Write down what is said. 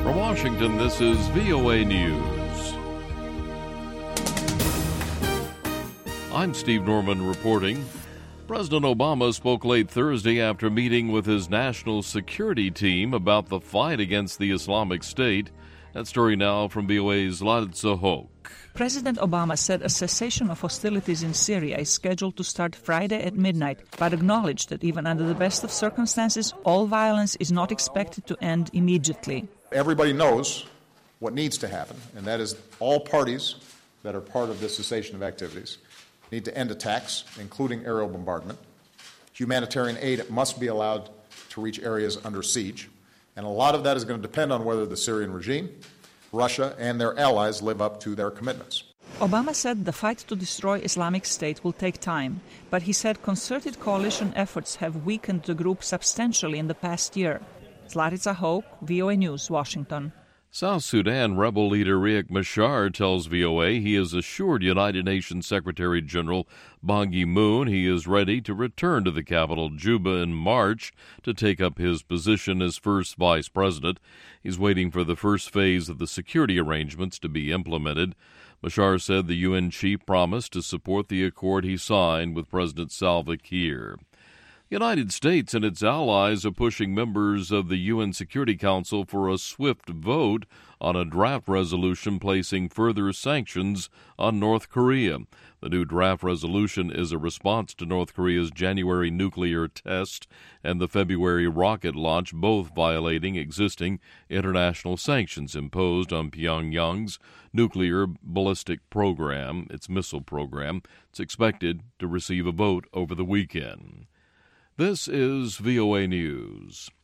From Washington, this is VOA News. I'm Steve Norman reporting. President Obama spoke late Thursday after meeting with his national security team about the fight against the Islamic State. That story now from VOA's Ladza Hoke. President Obama said a cessation of hostilities in Syria is scheduled to start Friday at midnight, but acknowledged that even under the best of circumstances, all violence is not expected to end immediately. Everybody knows what needs to happen, and that is all parties that are part of this cessation of activities need to end attacks, including aerial bombardment. Humanitarian aid must be allowed to reach areas under siege, and a lot of that is going to depend on whether the Syrian regime, Russia, and their allies live up to their commitments. Obama said the fight to destroy Islamic State will take time, but he said concerted coalition efforts have weakened the group substantially in the past year. Ladza Hoke, VOA News, Washington. South Sudan rebel leader Riek Machar tells VOA he has assured United Nations Secretary General Ban Ki-moon he is ready to return to the capital Juba in March to take up his position as first vice president. He's waiting for the first phase of the security arrangements to be implemented. Machar said the UN chief promised to support the accord he signed with President Salva Kiir. The United States and its allies are pushing members of the UN Security Council for a swift vote on a draft resolution placing further sanctions on North Korea. The new draft resolution is a response to North Korea's January nuclear test and the February rocket launch, both violating existing international sanctions imposed on Pyongyang's nuclear ballistic program, its missile program. It's expected to receive a vote over the weekend. This is VOA News.